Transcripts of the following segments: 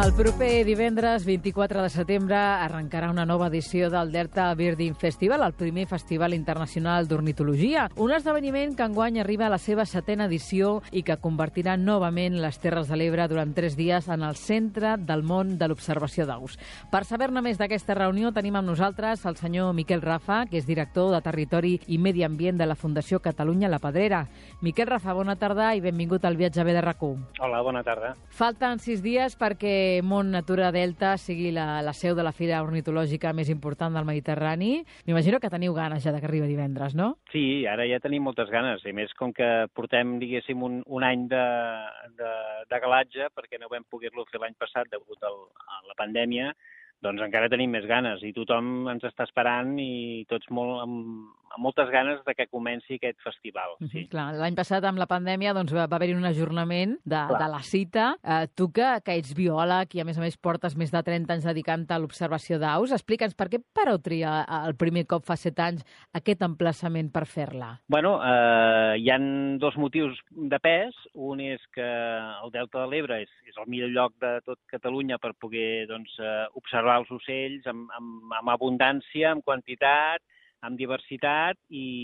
El proper divendres 24 de setembre arrencarà una nova edició del Delta Birding Festival, el primer festival internacional d'ornitologia. Un esdeveniment que enguany arriba a la seva 7ª edició i que convertirà novament les Terres de l'Ebre durant 3 dies en el centre del món de l'observació d'aus. Per saber-ne més d'aquesta reunió tenim amb nosaltres el senyor Miquel Rafa, que és director de Territori i Medi Ambient de la Fundació Catalunya La Pedrera. Miquel Rafa, bona tarda i benvingut al viatge bé de RAC1. Hola, bona tarda. Falten 6 dies perquè Mont Natura Delta sigui la seu de la fira ornitològica més important del Mediterrani. M'imagino que teniu ganes ja que arriba divendres, no? Sí, ara ja tenim moltes ganes, i més com que portem, diguéssim, un any de galatge, perquè no vam poder-lo fer l'any passat degut a la pandèmia, doncs encara tenim més ganes, i tothom ens està esperant i tots amb moltes ganes de que comenci aquest festival. Sí. Clar, l'any passat amb la pandèmia doncs, va haver-hi un ajornament de la cita. Tu que ets biòleg i a més portes més de 30 anys dedicant-te a l'observació d'aus, explica'ns per què vareu triar el primer cop fa 7 anys aquest emplaçament per fer-la? Bueno, hi ha 2 motius de pes. Un és que el Delta de l'Ebre és el millor lloc de tot Catalunya per poder observar els ocells amb abundància, amb quantitat, amb diversitat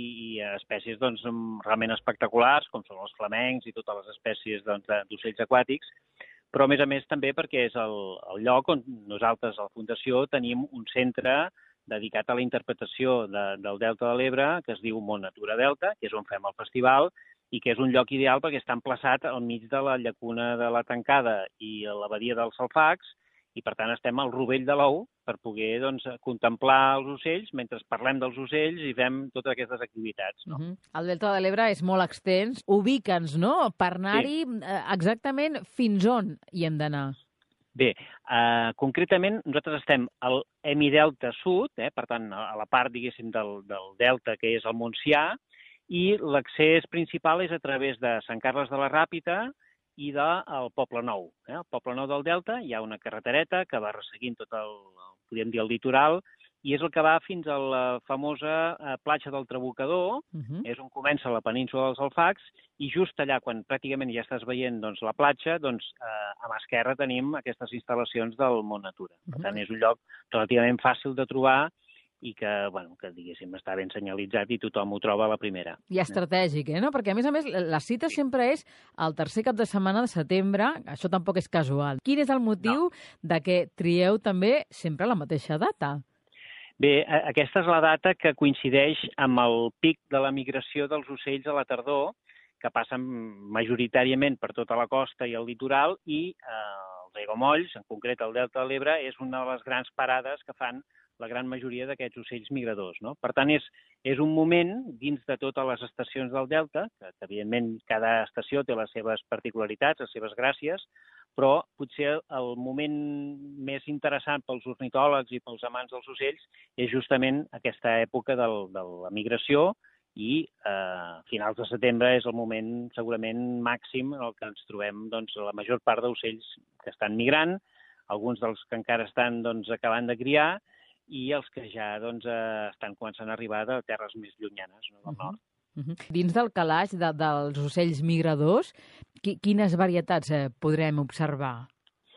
i espècies realment espectaculars, com són els flamencs i totes les espècies d'ocells aquàtics, però a més també perquè és el lloc on nosaltres, a la Fundació, tenim un centre dedicat a la interpretació del Delta de l'Ebre, que es diu Mont Natura Delta, que és on fem el festival, i que és un lloc ideal perquè està emplaçat al mig de la llacuna de la Tancada i a la badia dels Alfacs, i per tant estem al rovell de l'ou per poder contemplar els ocells mentre parlem dels ocells i fem totes aquestes activitats. No? El Delta de l'Ebre és molt extens. Ubica'ns, no?, per anar-hi exactament fins on hi hem d'anar. Bé, concretament nosaltres estem al hemidelta sud, per tant a la part, diguéssim, del delta, que és el Montsià, i l'accés principal és a través de Sant Carles de la Ràpita i del Poble Nou. Al Poble Nou del Delta hi ha una carretereta que va resseguint tot podríem dir, el litoral, i és el que va fins a la famosa platja del Trabucador, és on comença la península dels Alfacs, i just allà, quan pràcticament ja estàs veient la platja, a mà esquerra tenim aquestes instal·lacions del Mont Natura. Per tant, és un lloc relativament fàcil de trobar i que, diguéssim, està ben senyalitzat i tothom ho troba a la primera. I estratègic, no? Perquè, a més, la cita sempre és el tercer cap de setmana de setembre, això tampoc és casual. Quin és el motiu de que trieu també sempre la mateixa data? Bé, aquesta és la data que coincideix amb el pic de la migració dels ocells a la tardor, que passen majoritàriament per tota la costa i el litoral, i els aiguamolls, en concret el Delta de l'Ebre, és una de les grans parades que fan la gran majoria d'aquests ocells migradors. No? Per tant, és un moment, dins de totes les estacions del Delta, que evidentment cada estació té les seves particularitats, les seves gràcies, però potser el moment més interessant pels ornitòlegs i pels amants dels ocells és justament aquesta època de la migració, i a finals de setembre és el moment segurament màxim en el que ens trobem la major part d'ocells que estan migrant, alguns dels que encara estan acabant de criar, i els que ja estan començant a arribar de terres més llunyanes del nord. Dins del calaix dels ocells migradors, quines varietats podrem observar?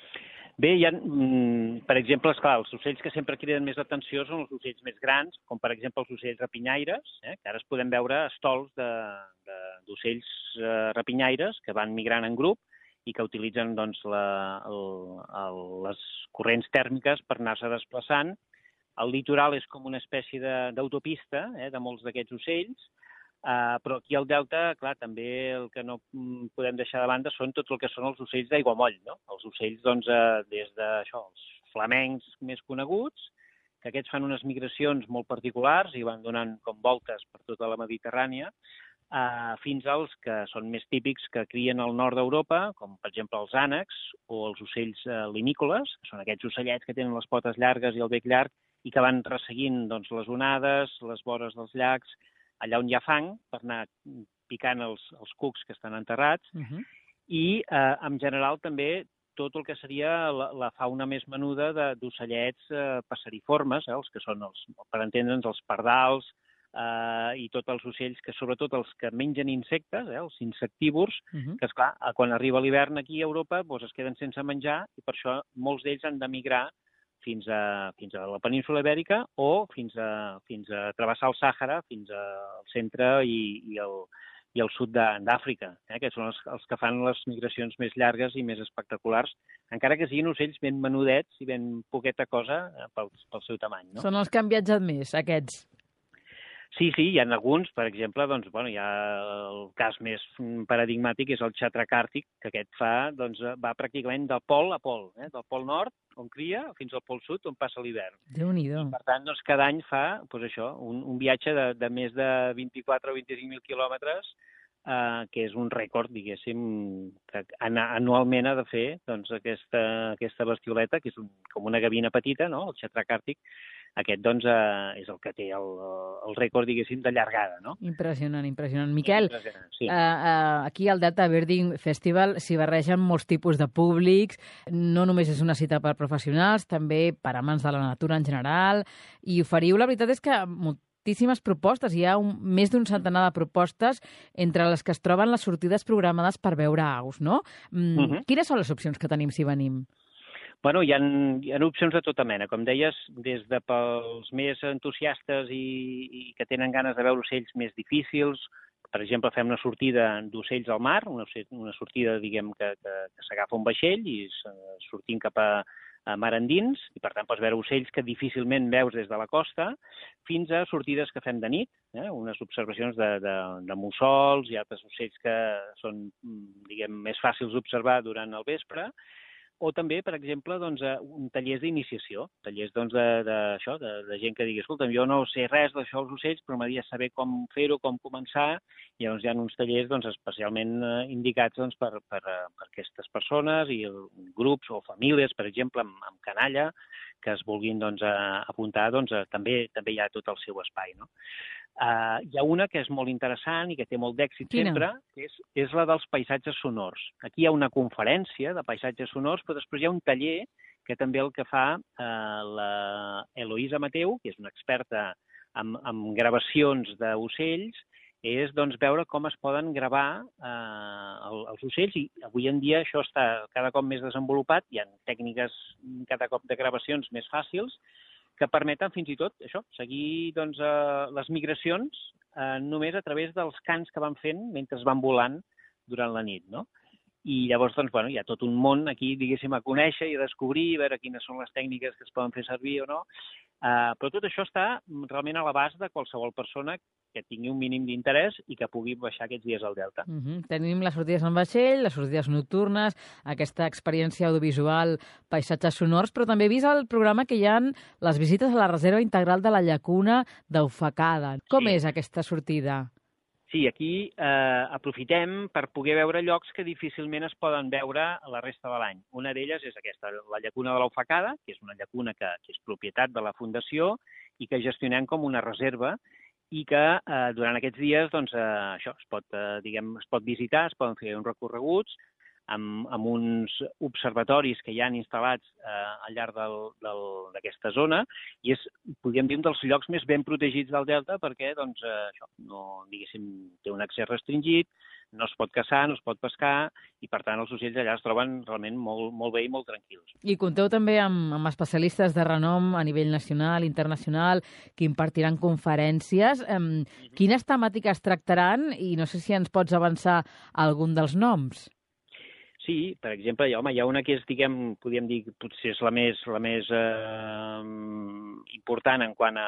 Bé, hi ha, per exemple, els ocells que sempre criden més atenció són els ocells més grans, com per exemple els ocells rapinyaires, que ara es poden veure estols d'ocells rapinyaires que van migrant en grup i que utilitzen les corrents tèrmiques per anar-se desplaçant. El litoral és com una espècie d'autopista de molts d'aquests ocells, però aquí al Delta, clar, també el que no podem deixar de banda són tot el que són els ocells d'aiguamoll, no? Els ocells, des d'això, els flamencs més coneguts, que aquests fan unes migracions molt particulars i van donant com voltes per tota la Mediterrània, fins als que són més típics que crien al nord d'Europa, com per exemple els ànecs o els ocells limícoles, que són aquests ocellets que tenen les potes llargues i el bec llarg i que van resseguint les onades, les vores dels llacs, allà on hi ha fang, per anar picant els cucs que estan enterrats, i en general també tot el que seria la fauna més menuda d'ocellets passeriformes, els que són, per entendre'ns, els pardals, i tots els ocells, que sobretot els que mengen insectes, els insectívors, que, esclar, quan arriba l'hivern aquí a Europa doncs es queden sense menjar i per això molts d'ells han de migrar fins a la península Ibèrica o fins a travessar el Sàhara, fins al centre i el sud d'Àfrica, que són els que fan les migracions més llargues i més espectaculars, encara que siguin ocells ben menudets i ben poqueta cosa pel seu tamany. No? Són els que han viatjat més, aquests. Sí, hi ha alguns, per exemple, doncs, hi ha el cas més paradigmàtic és el xatrac àrtic, que aquest va pràcticament del pol a pol, del pol nord, on cria, fins al pol sud, on passa l'hivern. Déu-n'hi-do. Per tant, cada any fa un viatge de més de 24 o 25.000 quilòmetres, que és un rècord, diguéssim, que anualment ha de fer aquesta bestioleta, que és com una gavina petita, no? El xatrac àrtic. Aquest, és el que té el rècord, diguéssim, de llargada, no? Impressionant. Miquel, sí. Aquí al Delta Birding Festival s'hi barregen molts tipus de públics, no només és una cita per professionals, també per amants de la natura en general, i oferiu, la veritat és que moltíssimes propostes, hi ha més d'un centenar de propostes entre les que es troben les sortides programades per veure aus, no? Quines són les opcions que tenim si venim? Bueno, hi ha opcions de tota mena, com deies, des de pels més entusiastes i que tenen ganes de veure ocells més difícils. Per exemple, fem una sortida d'ocells al mar, una sortida, diguem, que s'agafa un vaixell i sortim cap a mar endins, i per tant pots veure ocells que difícilment veus des de la costa, fins a sortides que fem de nit, unes observacions de mussols i altres ocells que són, diguem, més fàcils d'observar durant el vespre, o també, per exemple, tallers d'iniciació, tallers de gent que digui, escolta, jo no sé res d'això dels ocells, però m'agradaria saber com fer-ho, com començar, i llavors hi ha uns tallers especialment indicats per aquestes persones i grups o famílies, per exemple, amb canalla, que es vulguin apuntar, també hi ha tot el seu espai, no? Hi ha una que és molt interessant i que té molt d'èxit sempre, que és la dels paisatges sonors. Aquí hi ha una conferència de paisatges sonors, però després hi ha un taller que també el que fa la Eloïsa Mateu, que és una experta en gravacions d'ocells, és veure com es poden gravar els ocells, i avui en dia això està cada cop més desenvolupat, hi ha tècniques cada cop de gravacions més fàcils, que permeten fins i tot seguir les migracions només a través dels cants que van fent mentre es van volant durant la nit, no? I llavors, hi ha tot un món aquí, diguéssim, a conèixer i a descobrir, a veure quines són les tècniques que es poden fer servir o no. Però tot això està realment a l'abast de qualsevol persona que tingui un mínim d'interès i que pugui baixar aquests dies al Delta. Tenim les sortides en vaixell, les sortides nocturnes, aquesta experiència audiovisual, paisatges sonors, però també he vist al programa que hi ha les visites a la reserva integral de la llacuna d'Aufecada. Com és aquesta sortida? Sí, aquí aprofitem per poder veure llocs que difícilment es poden veure a la resta de l'any. Una d'elles és aquesta, la llacuna de l'Aufecada, que és una llacuna que és propietat de la Fundació i que gestionem com una reserva i que durant aquests dies es pot visitar, es poden fer uns recorreguts amb uns observatoris que hi han instal·lats al llarg d'aquesta zona, i és, podríem dir, un dels llocs més ben protegits del Delta perquè té un accés restringit, no es pot caçar, no es pot pescar, i per tant els ocells allà es troben realment molt bé i molt tranquils. I compteu també amb especialistes de renom a nivell nacional, internacional, que impartiran conferències. Quines temàtiques tractaran? I no sé si ens pots avançar algun dels noms. Sí, per exemple, hi ha una que és, podríem dir, potser és la més important en quant a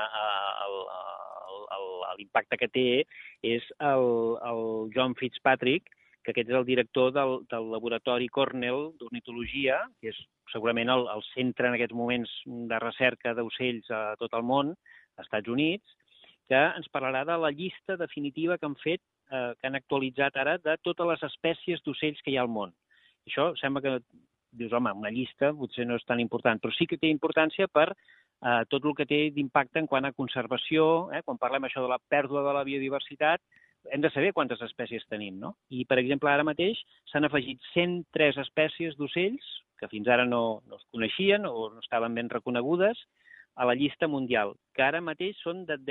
l'impacte que té, és el John Fitzpatrick, que aquest és el director del laboratori Cornell d'ornitologia, que és segurament el centre en aquests moments de recerca d'ocells a tot el món, als Estats Units, que ens parlarà de la llista definitiva que han fet, que han actualitzat ara, de totes les espècies d'ocells que hi ha al món. Això sembla que dius, home, una llista potser no és tan important, però sí que té importància per tot el que té d'impacte en quant a conservació. Quan parlem això de la pèrdua de la biodiversitat, hem de saber quantes espècies tenim, no? I, per exemple, ara mateix s'han afegit 103 espècies d'ocells que fins ara no es coneixien o no estaven ben reconegudes a la llista mundial, que ara mateix són de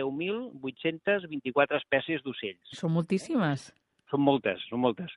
10.824 espècies d'ocells. Són moltíssimes. Són moltes, són moltes.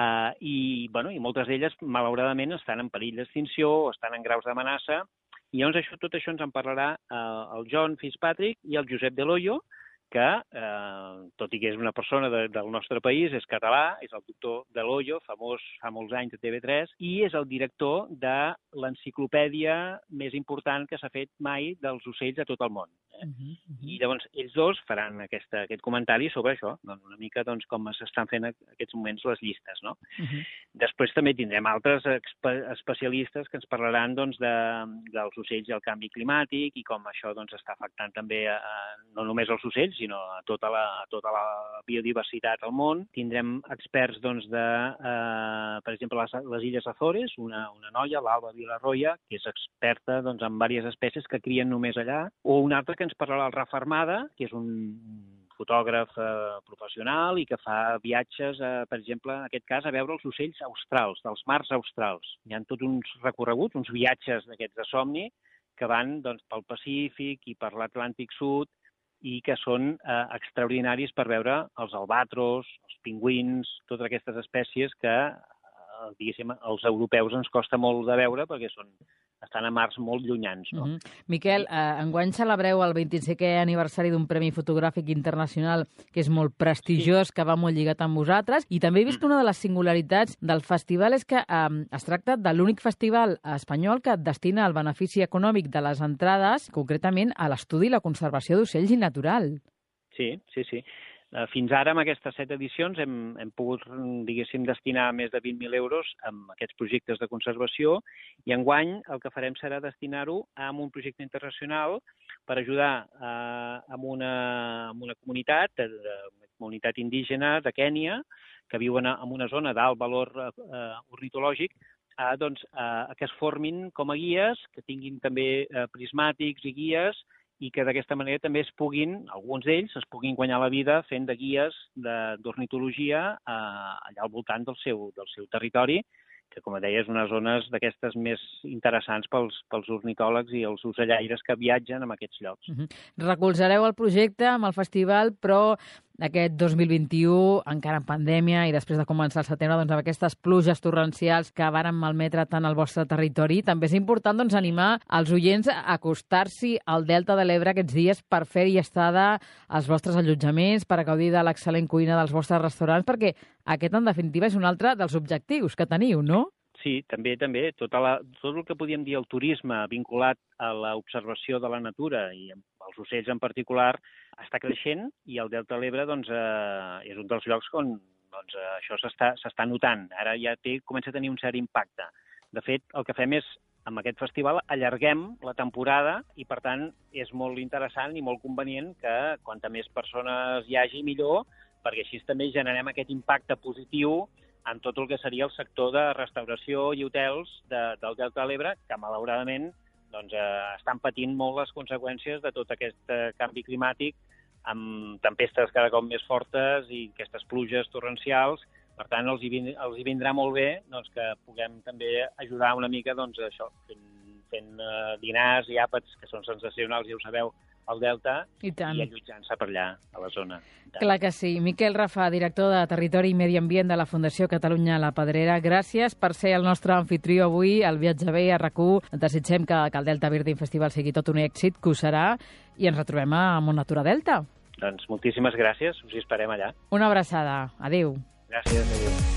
I moltes d'elles, malauradament, estan en perill d'extinció o estan en graus d'amenaça. I llavors tot això ens en parlarà el John Fitzpatrick i el Josep Del Hoyo, que, tot i que és una persona del nostre país, és català, és el doctor Del Hoyo, famós fa molts anys de TV3, i és el director de l'enciclopèdia més important que s'ha fet mai dels ocells a tot el món. I llavors ells dos faran aquest comentari sobre això, una mica com s'estan fent en aquests moments les llistes. No? Després també tindrem altres especialistes que ens parlaran dels ocells i el canvi climàtic i com això està afectant també no només els ocells, sinó a tota la biodiversitat al món. Tindrem experts per exemple, les Illes Azores, una noia, l'Alba Vilarroya, que és experta en diverses espècies que crien només allà, o una altra que ens parlarà el Rafa Armada, que és un fotògraf professional i que fa viatges, per exemple, en aquest cas, a veure els ocells australs, dels mars australs. Hi ha tots uns recorreguts, uns viatges d'aquests de somni, que van pel Pacífic i per l'Atlàntic Sud, i que són extraordinaris per veure els albatros, els pingüins, totes aquestes espècies que, diguéssim, als europeus ens costa molt de veure perquè estan a mars molt llunyans. No? Miquel, enguany celebreu el 25è aniversari d'un Premi Fotogràfic Internacional que és molt prestigiós, que va molt lligat amb vosaltres, i també he vist que una de les singularitats del festival és que es tracta de l'únic festival espanyol que destina el benefici econòmic de les entrades, concretament a l'estudi i la conservació d'ocells i natural. Sí. Fins ara, amb aquestes 7 edicions, hem pogut, diguéssim, destinar més de 20.000 euros a aquests projectes de conservació i enguany el que farem serà destinar-ho a un projecte internacional per ajudar a una comunitat indígena de Kènia que viuen en una zona d'alt valor ornitològic que es formin com a guies, que tinguin també prismàtics i guies i que d'aquesta manera també alguns d'ells es puguin guanyar la vida fent de guies d'ornitologia allà al voltant del seu territori, que, com deia, és unes zones d'aquestes més interessants pels ornitòlegs i els ocellaires que viatgen en aquests llocs. Recolzareu el projecte amb el festival, però aquest 2021, encara en pandèmia, i després de començar el setembre, amb aquestes pluges torrencials que varen malmetre tant el vostre territori, també és important animar els oients a acostar-s'hi al Delta de l'Ebre aquests dies per fer-hi estada als vostres allotjaments, per gaudir de l'excel·lent cuina dels vostres restaurants, perquè aquest, en definitiva, és un altre dels objectius que teniu, no? Sí, també. Tot el que podíem dir el turisme vinculat a l'observació de la natura i els ocells en particular està creixent i el Delta de l'Ebre és un dels llocs on això s'està notant. Ara ja comença a tenir un cert impacte. De fet, el que fem és, amb aquest festival, allarguem la temporada i, per tant, és molt interessant i molt convenient que quanta més persones hi hagi, millor, perquè així també generem aquest impacte positiu en tot el que seria el sector de restauració i hotels del Delta de l'Ebre, que malauradament estan patint molt les conseqüències de tot aquest canvi climàtic, amb tempestes cada cop més fortes i aquestes pluges torrencials. Per tant, els hi vindrà molt bé que puguem també ajudar una mica fent dinars i àpats que són sensacionals, ja ho sabeu, al Delta, i allotjant-se per allà, a la zona. Clar que sí. Miquel Rafa, director de Territori i Medi Ambient de la Fundació Catalunya La Pedrera, gràcies per ser el nostre anfitrió avui al Viatge Bé a RAC1. Desitgem que el Delta Birding Festival sigui tot un èxit, que ho serà, i ens retrobem a Mont Natura Delta. Doncs moltíssimes gràcies, us hi esperem allà. Una abraçada. Adéu. Gràcies, adéu.